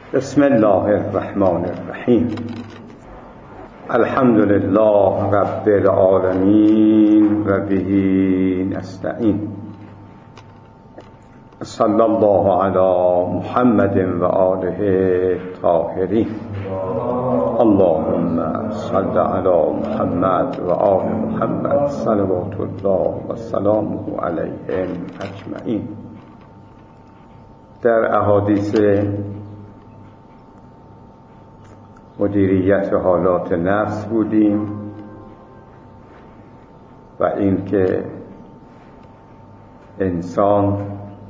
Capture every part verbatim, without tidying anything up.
بسم الله الرحمن الرحیم. الحمد لله رب العالمین و به نستعین. صلی الله علی محمد و آله الطاهرین. اللهم صل علی محمد و آل محمد صلوات الله و سلامه علیهم اجمعین. در احادیث مدیریت حالات نفس بودیم و این که انسان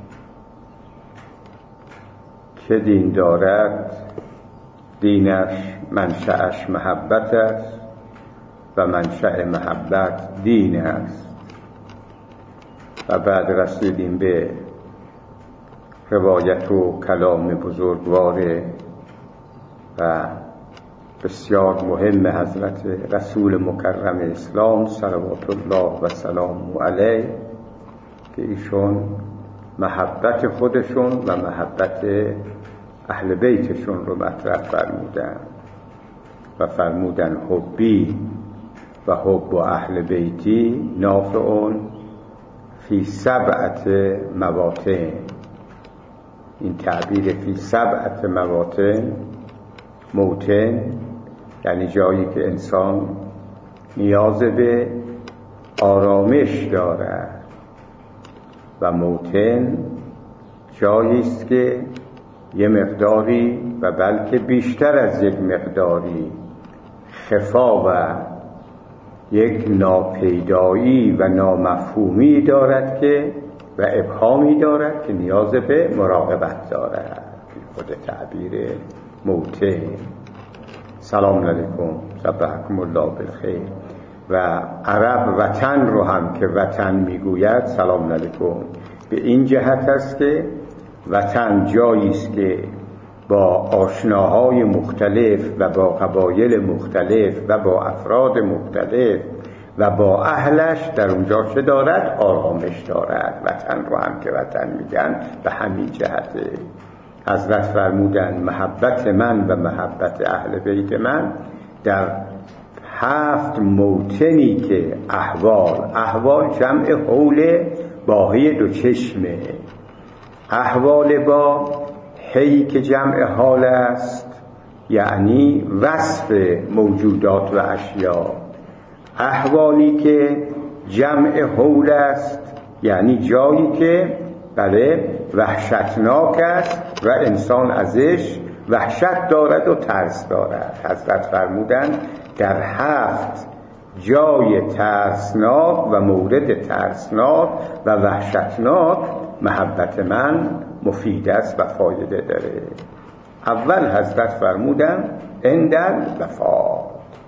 که دین دارد دینش منشأش محبت است و منشأ محبت دین است. و بعد رسیدیم به روایت و کلام بزرگوار و بسیار مهم حضرت رسول مکرم اسلام صلوات الله و سلامه علیه که ایشون محبت خودشون و محبت اهل بیتشون رو مطرح فرمودن و فرمودن حبی و حب و اهل بیتی نافعون فی سبعت مواطن. این تعبیر فی سبعت مواطن، موطن یعنی جایی که انسان نیاز به آرامش دارد و موطن جایی است که یه مقداری و بلکه بیشتر از یک مقداری خفا و یک ناپیدایی و نامفهومی دارد که و ابهامی دارد که نیاز به مراقبت دارد. خود تعبیر موطن. سلام علیکم، صبحکم الله بالخیر. و عرب وطن رو هم که وطن میگوید سلام علیکم به این جهت است که وطن جایی است که با آشناهای مختلف و با قبایل مختلف و با افراد مختلف و با اهلش در اونجا چه دارد؟ آرامش دارد. وطن رو هم که وطن میگن به همین جهته. حضرت فرمودن محبت من و محبت اهل بیت من در هفت موطنی که احوال، احوال جمع حول باهی دو چشمه، احوال با هی که جمع حال است یعنی وصف موجودات و اشیاء، احوالی که جمع حول است یعنی جایی که بله وحشتناک است و انسان ازش وحشت دارد و ترس دارد. حضرت فرمودن در هفت جای ترسناک و مورد ترسناک و وحشتناک محبت من مفید است و فایده داره. اول حضرت فرمودن اندل وفات.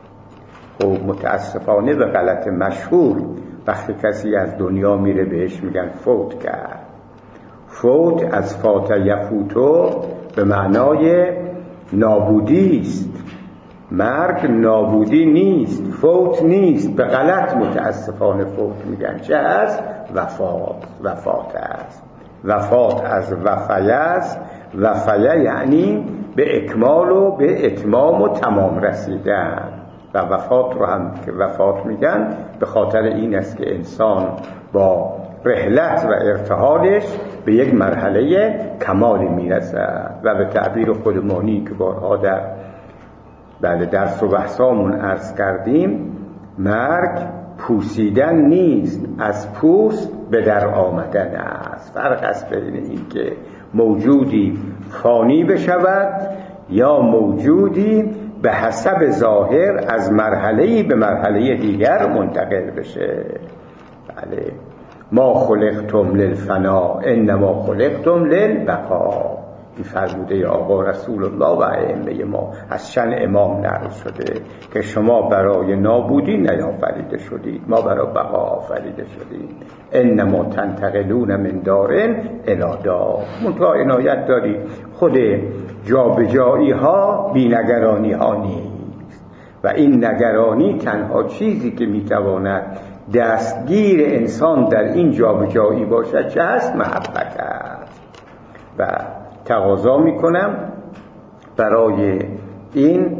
خب متاسفانه به غلط مشهور وقتی کسی از دنیا میره بهش میگن فوت کرد. فوت از فات یفوتو به معنای نابودی است. مرگ نابودی نیست، فوت نیست، به غلط متاسفانه فوت میگن. چه است؟ وفات. وفات است. وفات از وفیه است. وفیه یعنی به اکمال و به اتمام و تمام رسیدن. و وفات رو هم که وفات میگن به خاطر این است که انسان با رحلت و ارتحالش به یک مرحله کمالی میرسد. و به تعبیر خودمانی که بارها در بله درس و بحثامون عرض کردیم، مرگ پوسیدن نیست، از پوست به در آمدن است. فرق است بین این که موجودی فانی بشود یا موجودی به حسب ظاهر از مرحله‌ای به مرحله دیگر منتقل بشه. بله ما خلقتم للفنا انما خلقتم للبقا. این فرموده آقا رسول الله و ائمه ما از شأن امام نقل شده که شما برای نابودی نیافریده شدید، ما برای بقا آفریده شدید. انما تنتقلون من دارن الی دار. منتها عنایت دارید خود جابجایی ها بی نگرانی ها نیست و این نگرانی تنها چیزی که میتواند دستگیر انسان در این جابجایی باشد چه هست؟ محبت است. و تقاضا میکنم برای این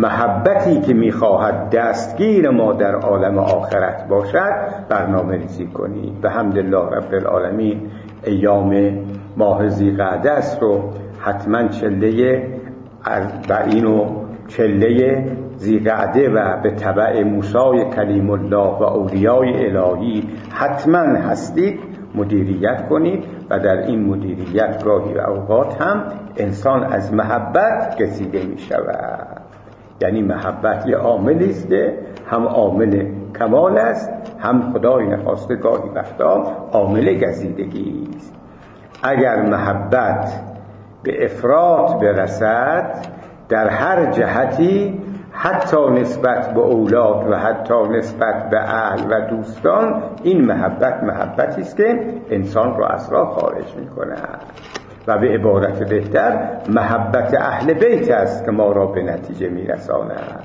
محبتی که میخواهد دستگیر ما در عالم آخرت باشد برنامه ریزی کنید. به حمدالله رب العالمین ایام ماه ذی‌قعده است رو حتما چله اربعین و چله ذی‌قعده و به تبع موسی کلیم الله و اولیای الهی حتما هستید مدیریت کنید و در این مدیریت گاهی و اوقات هم انسان از محبت گزیده می شود. یعنی محبت یه عاملی است که هم عامل کمال است، هم خدای نخواسته گاهی وقتا عامل گزیدگی است. اگر محبت به افراط برسد در هر جهتی، حتی نسبت به اولاد و حتی نسبت به اهل و دوستان، این محبت محبتی است که انسان را از راه خارج می‌کند و به عبارت بهتر محبت اهل بیت است که ما را به نتیجه می‌رساند.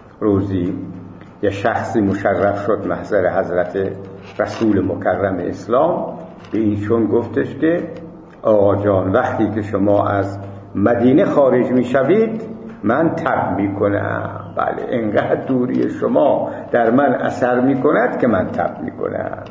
روزی یه شخصی مشرف شد محضر حضرت رسول مکرم اسلام، به ایشون گفتش که آقا جان وقتی که شما از مدینه خارج می‌شوید من تب میکنم. بله، انقدر دوری شما در من اثر میکند که من تب میکنم.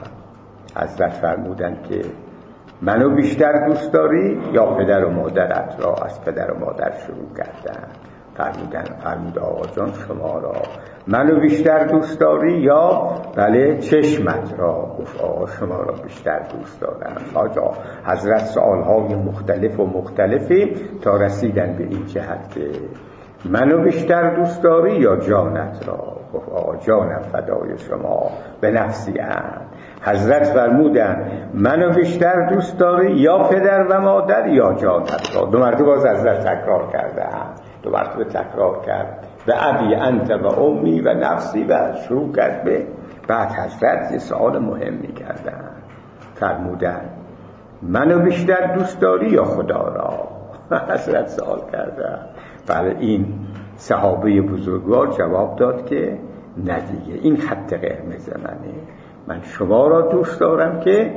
حضرت فرمودند که منو بیشتر دوست داری یا پدر و مادرت را؟ از پدر و مادر شروع کردن. فرمودن فرمود آقا جان شما را. منو بیشتر دوست داری یا بله چشمت را؟ گفت آقا شما را بیشتر دوست دارم. آجا حضرت سوالهای مختلف و مختلفی تا رسیدن به این جهت که منو بیشتر دوست داری یا جانت را؟ گفت آقا جانم فدای شما، به نفسی اند. حضرت فرمودن منو بیشتر دوست داری یا پدر و مادر یا جانت را؟ دو مرتبه باز حضرت تکرار کردن، دو مرتبه تکرار کرد و ابی انت و امی و نفسی و شروع کرد به بعد حضرت یه سوال مهمی کردن. فرمودن منو بیشتر دوست داری یا خدا را؟ حضرت سوال کردن. بله، این صحابه بزرگوار جواب داد که نه دیگه، این خط قرمز منه. من شما را دوست دارم که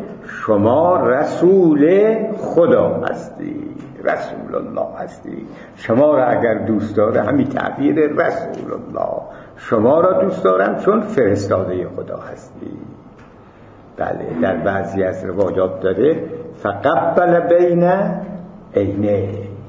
شما رسول خدا هستی، رسول الله هستی. شما را اگر دوست داره همین تعبیر رسول الله، شما را دوست دارم چون فرستاده خدا هستی. بله، در بعضی از روایات داره فقبل بین عینه.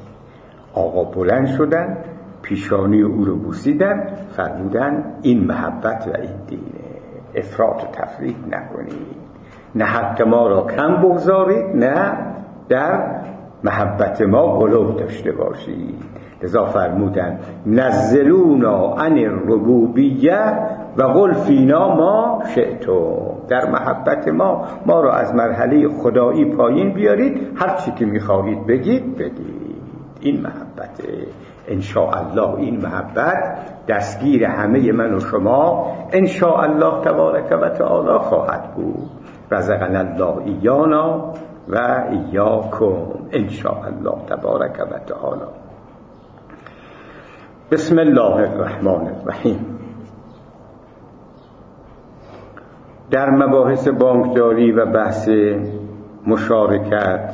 آقا بلند شدن، پیشانی او رو بوسیدن، فرمودن این محبت و این دینه، افراط و تفریط نکنید، نه حق ما را کم بگذارید، نه در محبت ما غلو داشته باشید. لذا فرمودن نزلونا عن الربوبیه و قل فینا ما شئتم. در محبت ما ما را از مرحله خدایی پایین بیارید، هر چی که میخواهید بگید بگید. این محبت انشاءالله، این محبت دستگیر همه من و شما انشاءالله تبارک و تعالی خواهد بود. رزقنا الله ایانا و ایاکم انشاءالله تبارک و تعالی. بسم الله الرحمن الرحیم. در مباحث بانکداری و بحث مشارکت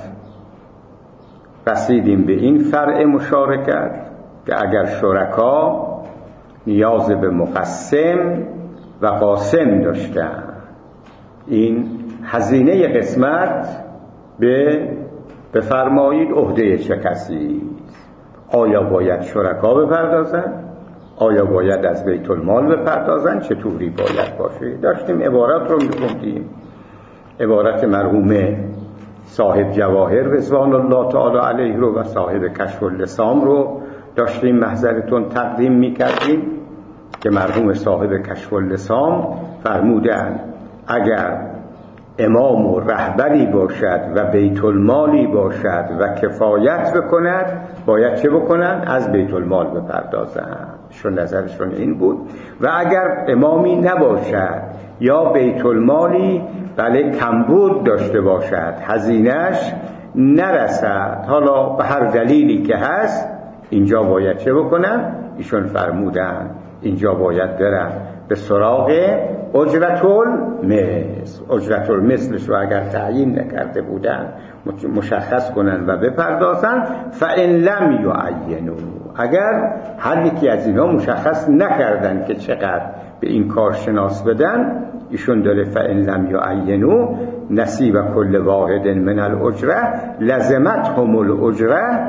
رسیدیم به این فرع مشارکت که اگر شرکا نیاز به مقسم و قاسم داشتن، این هزینه قسمت به بفرمایید عهده چه کسی؟ آیا باید شرکا بپردازن؟ آیا باید از بیت المال بپردازن؟ چطوری باید باشه؟ داشتیم عبارت رو می‌خوندیم، عبارت مرحوم صاحب جواهر رضوان الله تعالی علیه رو و صاحب کشف اللسام رو داشتیم محضرتون تقدیم می‌کردیم که مرحوم صاحب کشف اللسام فرمودن اگر امام و رهبری باشد و بیت المالی باشد و کفایت بکند باید چه بکنن؟ از بیت المال بپردازن. شون نظرشون این بود. و اگر امامی نباشد یا بیت المالی بله کمبود داشته باشد، هزینه‌اش نرسد، حالا به هر دلیلی که هست، اینجا باید چه بکنن؟ ایشون فرمودن اینجا باید برن به سراغ اجرت المثل. اجرت المثلش رو اگر تعیین نکرده بودن مشخص کنن و بپردازن. فإن لم یعینوا، اگر هر یکی از اینا مشخص نکردن که چقدر به این کارشناس بدن، ایشون داره فإن لم یعینوا نصیب کل واحد من الاجره لزمتهم الاجره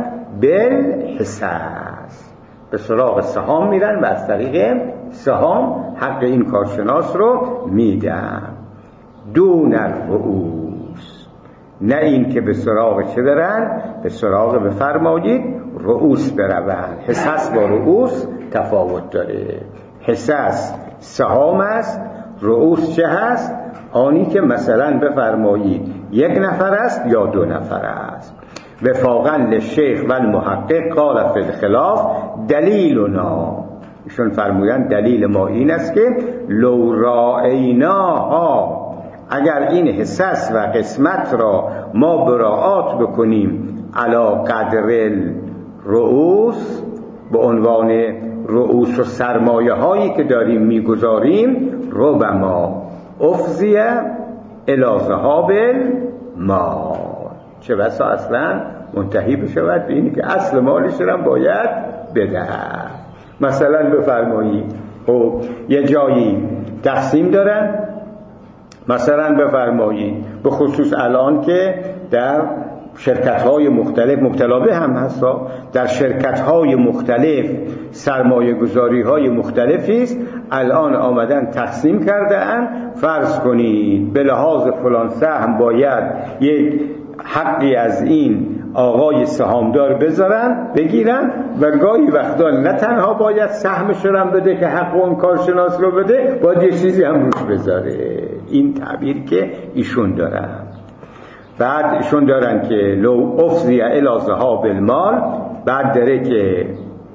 بالحصص. به سراغ سهام میرن و از طریق سهام حق این کارشناس رو میدن. دون الرؤوس، نه این که به سراغ چه برن؟ به سراغ بفرمایید رؤوس برون. حصص با رؤوس تفاوت داره. حصص سهام است، رؤوس چه هست؟ آنی که مثلا بفرمایید یک نفر است یا دو نفر است. وفاقا للشیخ و المحقق قال فی الخلاف دلیلنا، ایشون فرمودن دلیل ما این است که لو رأیناها، اگر این حصص و قسمت را ما براعات بکنیم علی قدر الرؤوس، به عنوان رؤوس و سرمایه هایی که داریم میگذاریم، ربما افضیه الی ذهاب المال، چه بسا اصلا منتهی بشود به اینی که اصل مالش را باید بدهد. مثلا بفرمایید خب یه جایی تقسیم دارن، مثلا بفرمایید به خصوص الان که در شرکت‌های مختلف مبتلا به هم هست، در شرکت‌های مختلف سرمایه گذاری‌های مختلفی است، الان آمدن تقسیم کرده‌اند. فرض کنید به لحاظ فلان سهم باید یک حقی از این آقای سهامدار بذارن بگیرن و گاهی وقتا نه تنها باید سهمش رو بده که حق اون کارشناس رو بده، باید یه چیزی هم روش بذاره. این تعبیر که ایشون دارن. بعد ایشون دارن که لو افضی الی ذهاب المال، بعد داره که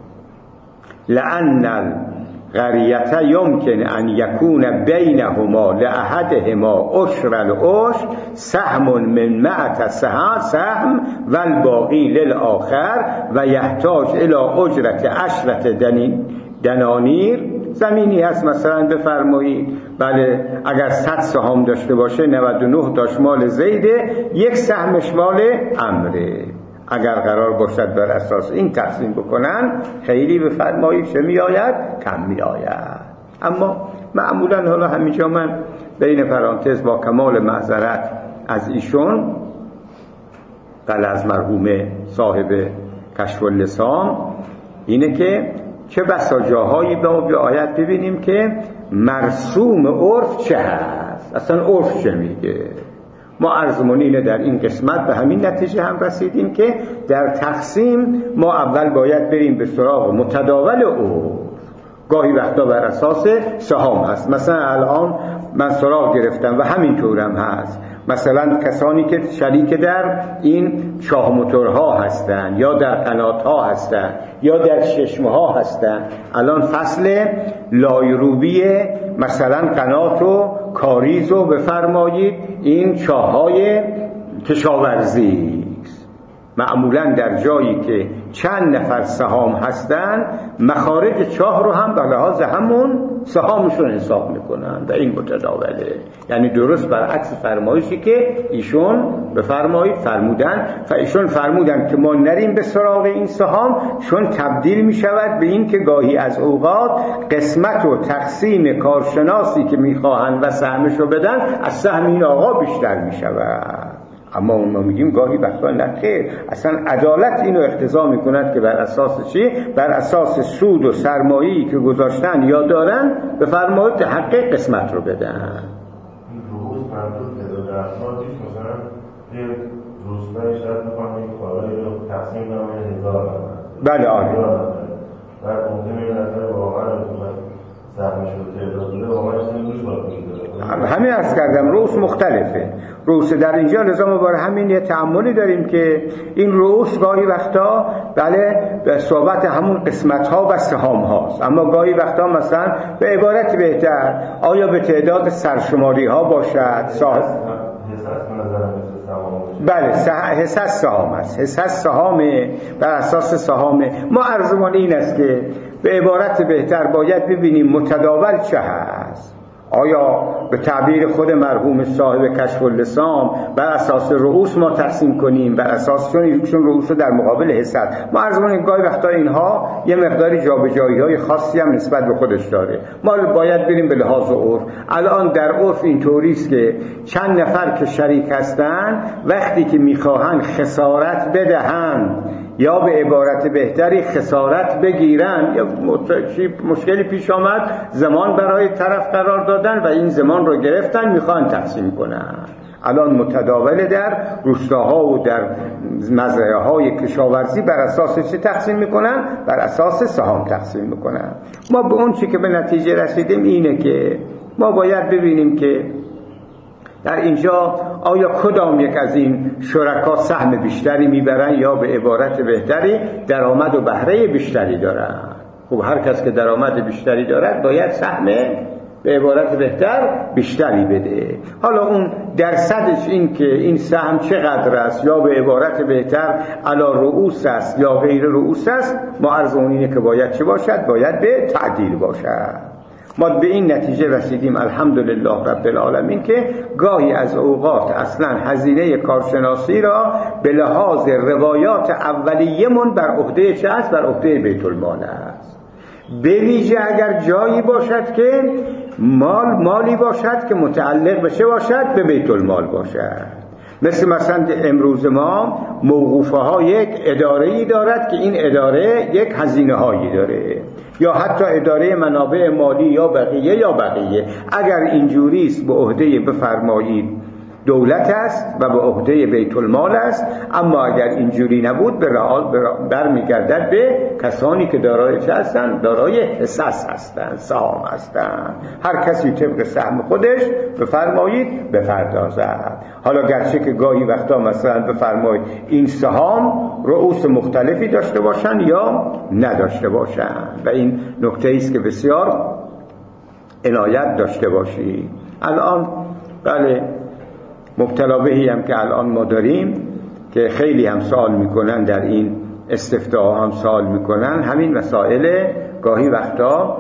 لأن القریة یمکن ان یکون بینهما لأحدهما عشر العشر سهم من مئة سهم و الباقی للآخر و یحتاج الی اجرت عشرة دنانیر. زمینی هست مثلا بفرمایید بله اگر صد سهام داشته باشه نود و نه تاش مال زیده، یک سهمش مال عمره. اگر قرار باشد بر اساس این تقسیم بکنن خیلی بفرمایید چه می آید؟ کم می آید. اما معمولا حالا همینجا من بین پرانتز با کمال معذرت از ایشون بله از مرحوم صاحب کشف اللسان اینه که چه بسا جاهایی به ما آیت ببینیم که مرسوم عرف چه هست، اصلا عرف چه میگه. ما عرضمونینه در این قسمت به همین نتیجه هم رسیدیم که در تقسیم ما اول باید بریم به سراغ متداول عرف. گاهی وقتا بر اساس سهام هست، مثلا الان من سراغ گرفتم و همینطورم هست، مثلا کسانی که شریک در این چاه موتورها هستن یا در قنات‌ها هستن یا در چشمه ها هستن. الان فصل لایروبی مثلا قنات و کاریز و بفرمایید این چاه‌های کشاورزی، معمولا در جایی که چند نفر سهام هستن مخارج چاه رو هم به لحاظ همون سهامشون حساب میکنن و این متداوله. یعنی درست برعکس فرمایشی که ایشون بفرمایید فرمودن و ایشون فرمودن که ما نریم به سراغ این سهام، چون تبدیل میشود به این که گاهی از اوقات قسمت و تقسیم کارشناسی که میخواهن و سهمشو بدن از سهم این آقا بیشتر میشود. اما ما میگیم گاهی وقتا نه خیر، اصلا عدالت اینو اقتضا میکند که بر اساس چی؟ بر اساس سود و سرمایه‌ای که گذاشتن یا دارن بفرمایید حق قسمت رو بدن. این روز منطور تعداد افرادیش مثلا یه روزنامه شاید میخوام این کارایی رو تقسیم کنم هزار نفر. بله آره. بعد ممکنه این نفر واقعا سهمش رو تعداد بوده واقعا این روش باید میگذاره. همین عرض کردم رؤوس مختلفه. رؤوس در اینجا لازم برای همین یه تأملی داریم که این رؤوس گاهی وقتا بله به صحبت همون قسمت ها و سهام هاست، اما گاهی وقتا مثلا به عبارت بهتر آیا به تعداد سرشماری ها باشد صاحب بله حصص سهام است، حصص سهام بر اساس سهام ما. عرضمون این است که به عبارت بهتر باید ببینیم متداول چه هست. آیا به تعبیر خود مرحوم صاحب کشف اللسان بر اساس رؤوس ما تقسیم کنیم، بر اساس چون چون رؤوس در مقابل حصت ما عرض کنیم گاهی وقتا اینها یه مقداری جابجایی‌های خاصی هم نسبت به خودش داره، ما باید بریم به لحاظ عرف. الان در عرف اینطوری است که چند نفر که شریک هستن وقتی که میخواهن خسارت بدهن یا به عبارت بهتری خسارت بگیرن یا مشکلی پیش آمد، زمان برای طرف قرار دادن و این زمان رو گرفتن میخوان تقسیم کنن. الان متداول در روستاها و در مزرعه های کشاورزی بر اساس چه تقسیم میکنن؟ بر اساس سهام تقسیم میکنن. ما به اون چی که به نتیجه رسیدیم اینه که ما باید ببینیم که در اینجا آیا کدام یک از این شرکا سهم بیشتری میبرن یا به عبارت بهتری درآمد و بهره بیشتری دارن. خب هر کس که درآمد بیشتری دارد باید سهم به عبارت بهتر بیشتری بده. حالا اون درصدش این که این سهم چقدر است یا به عبارت بهتر علا رؤوس است یا غیر رؤوس است، ما عرض اون اینه که باید چه باشد؟ باید به تعدیل باشد. ما به این نتیجه رسیدیم الحمدلله رب العالمین که گاهی از اوقات اصلا هزینه کارشناسی را به لحاظ روایات اولیه‌مون بر عهده چه است؟ بر عهده بیت المال است. به ویژه اگر جایی باشد که مال مالی باشد که متعلق به چه باشد؟ به بیت المال باشد. مثل مثلا امروز ما موقوفه ها یک اداره‌ای دارد که این اداره یک هزینه هایی داره، یا حتی اداره منابع مالی یا بقیه یا بقیه. اگر اینجوری است به عهده بفرمایید دولت است و به عهده بیت المال است، اما اگر اینجوری نبود به برمیگردد به کسانی که دارای چه هستند؟ دارای حصص هستند، سهام هستند. هر کسی طبق سهم خودش بفرمایید بپردازد. حالا گرچه که گاهی وقتا مثلا بفرمایید این سهام رؤوس مختلفی داشته باشند یا نداشته باشند و این نکته است که بسیار عنایت داشته باشید. الان بله مبتلا بهی هم که الان ما داریم که خیلی هم سوال میکنن، در این استفتاء هم سوال میکنن، همین مسائل گاهی وقتا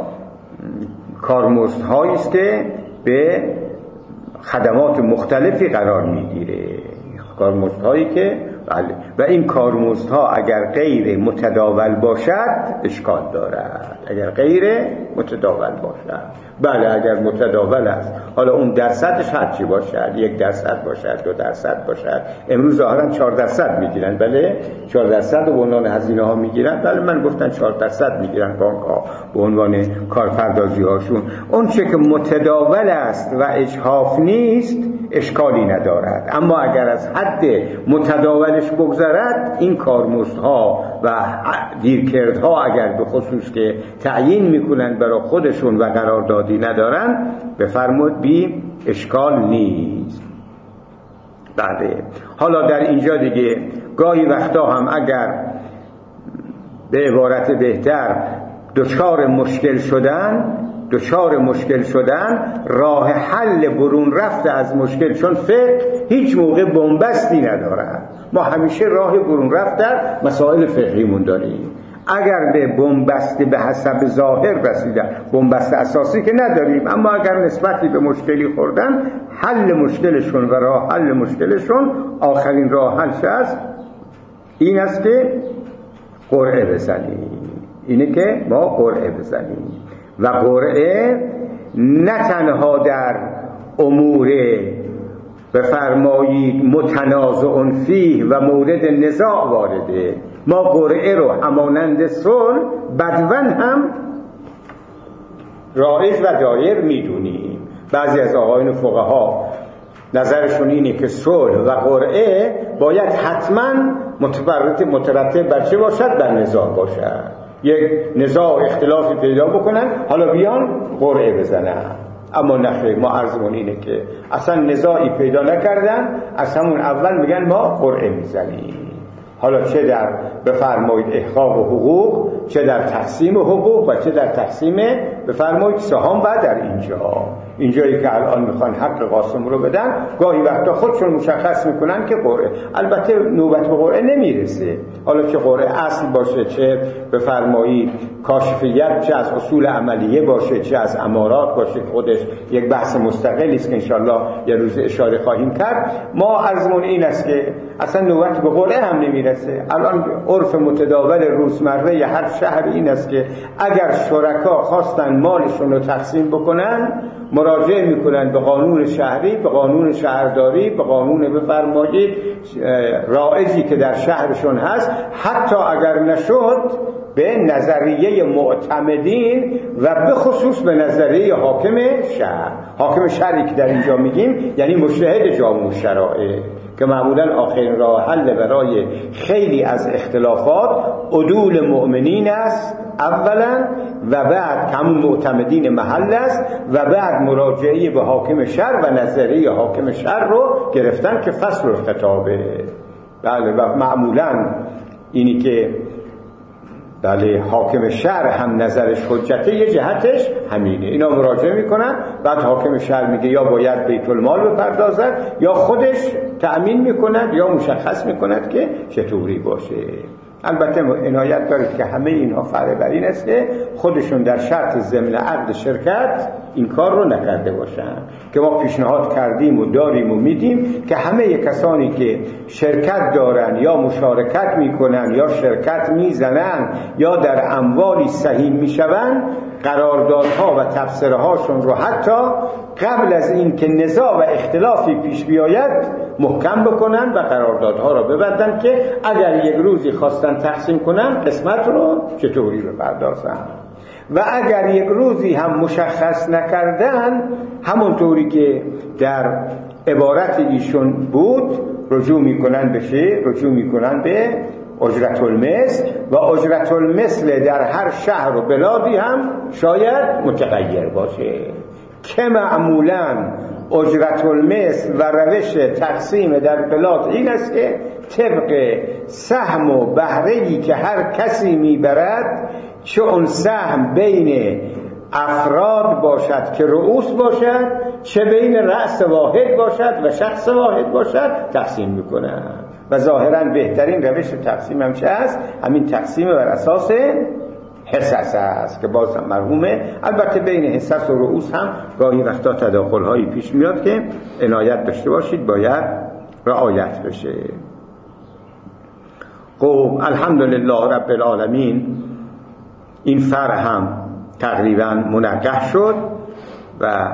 کارمزدهایی است که به خدمات مختلفی قرار میگیره، کارمزدهایی که بله، و این کارمزدها اگر غیر متداول باشد اشکال دارد. اگر غیر متداول باشد بله، اگر متداول است حالا اون درصدش هر چی باشد، یک درصد باشد، دو درصد باشد. امروز ظاهرا چهار درصد میگیرن، بله چهار درصد به عنوان هزینه ها میگیرن. بله من گفتن چهار درصد میگیرن بانک ها به عنوان کارپردازی هاشون. اون چه که متداول است و اجحاف نیست اشکالی ندارد، اما اگر از حد متداولش بگذرد این کارمزدها و دیرکردها اگر به خصوص که تعیین میکنن برای خودشون و قراردادی ندارن بفرمود بی اشکال نیست. بله حالا در اینجا دیگه گاهی وقتا هم اگر به عبارت بهتر دچار مشکل شدن دچار مشکل شدن راه حل برون رفته از مشکل، چون فقه هیچ موقع بنبستی ندارد، ما همیشه راه برون رفت در مسائل فقهیمون داریم. اگر به بنبست به حسب ظاهر رسیدن، بنبست اساسی که نداریم، اما اگر نسبتی به مشکلی خوردن، حل مشکلشون و راه حل مشکلشون آخرین راه حلش است این است که قرعه بزنیم. اینه که ما قرعه بزنیم و قرعه نه تنها در امور بفرمایید متنازع فیه و مورد نزاع وارده، ما قرعه رو همانند صلح بدون هم رایج و دایر میدونیم. بعضی از آقایان فقها نظرشون اینه که صلح و قرعه باید حتما مترتب بر چه باشد؟ بر نزاع باشد. یک نزاع اختلافی پیدا بکنن حالا بیان قرعه بزنن، اما نخیر، ما عرضمون اینه که اصلا نزاعی پیدا نکردن، از همون اول میگن ما قرعه میزنیم. حالا چه در بفرمایید احقاق و حقوق، چه در تقسیم حقوق و چه در تقسیم بفرمایید سهام و در اینجا اینجایی که الان میخوان حق قاسم رو بدن، گاهی وقتا خودشون مشخص میکنن که قرعه. البته نوبت به قرعه نمیرسه، حالا که قرعه اصل باشه، چه بفرمایید کاشفیت، چه از اصول عملیه باشه، چه از امارات باشه، خودش یک بحث مستقلی است که انشالله یه روز اشاره خواهیم کرد. ما عرضمون این است که اصلا نوبت به قرعه هم نمیرسه. الان عرف متداول روزمره هر شهر این است که اگر شرکا خواستن مالشون رو تقسیم بکنن، مراجعه میکنن به قانون شهری، به قانون شهرداری، به قانون بفرمایید رائجی که در شهرشون هست. حتی اگر نشد به نظریه معتمدین و به خصوص به نظریه حاکم شهر. حاکم شهری که در اینجا میگیم یعنی مجتهد جامع الشرائع، که معمولا آخرین راه حل برای خیلی از اختلافات عدول مؤمنین است اولا، و بعد همون معتمدین محل است، و بعد مراجعه به حاکم شهر و نظریه حاکم شهر رو گرفتن که فصل الخطابه. بله، و معمولا اینی که بله حاکم شهر هم نظرش حجته، یه جهتش همینه. اینا مراجعه میکنن، بعد حاکم شهر میگه یا باید بیت المال بپردازد یا خودش تأمین میکند یا مشخص میکند که چطوری باشه. البته عنایت دارید که همه اینها فرع بر این است که خودشون در شرط ضمن عقد شرکت این کار رو نکرده باشن، که ما پیشنهاد کردیم و داریم و میدیم که همه کسانی که شرکت دارن یا مشارکت میکنن یا شرکت میزنن یا در اموالی سهیم میشون، قراردادها و تفسیرهاشون رو حتی قبل از این که نزاع و اختلافی پیش بیاید محکم بکنن و قراردادها رو ببندن که اگر یک روزی خواستن تقسیم کنن قسمت رو چطوری بپردازن. و اگر یک روزی هم مشخص نکردن، همونطوری که در عبارت ایشون بود، رجوع میکنن بشه رجوع میکنن به اجرت المثل، و اجرت المثل در هر شهر و بلادی هم شاید متغیر باشه، که معمولاً اجرت المثل و روش تقسیم در بلاد این است که طبق سهم و بهره‌ای که هر کسی میبرد، چه اون سهم بین افراد باشد که رؤوس باشد، چه بین رأس واحد باشد و شخص واحد باشد، تقسیم میکنند. و ظاهراً بهترین روش تقسیم هم چه است؟ همین تقسیم بر اساس حصص است که باز مرحومه. البته بین حصص و رؤوس هم گاهی وقتا تداخل هایی پیش میاد که عنایت داشته باشید، باید رعایت بشه. خب الحمدلله رب العالمین، این فرع هم تقریبا منقح شد و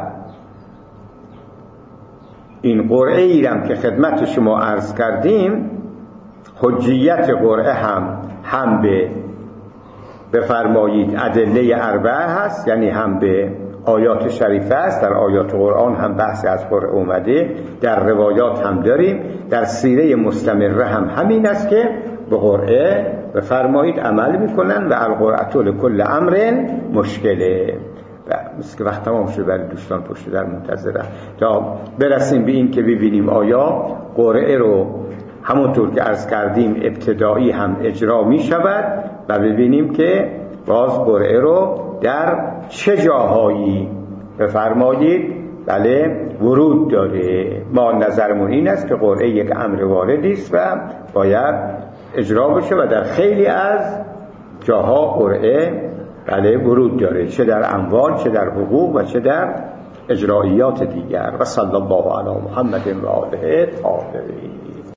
این قرعه ای هم که خدمت شما عرض کردیم، حجیت قرعه هم هم به بفرمایید ادله اربعه هست، یعنی هم به آیات شریفه است. در آیات قرآن هم بحث از قرعه اومده، در روایات هم داریم، در سیره مستمره هم همین است که به قرعه بفرمایید عمل میکنن و القرعه لکل امر مشکله. و مثل که وقت تمام شد، برای دوستان پشت در منتظرم تا برسیم به این که ببینیم آیا قرعه رو همونطور که عرض کردیم ابتدایی هم اجرا می شود و ببینیم که باز قرعه رو در چه جاهایی بفرمایید بله ورود داره. ما نظرمون این است که قرعه یک امر واردی است و باید اجرا بشه و در خیلی از جاها قرعه بله ورود داره، چه در اموال، چه در حقوق و چه در اجراییات دیگر. و صلی الله علی محمد و آله الطاهرین.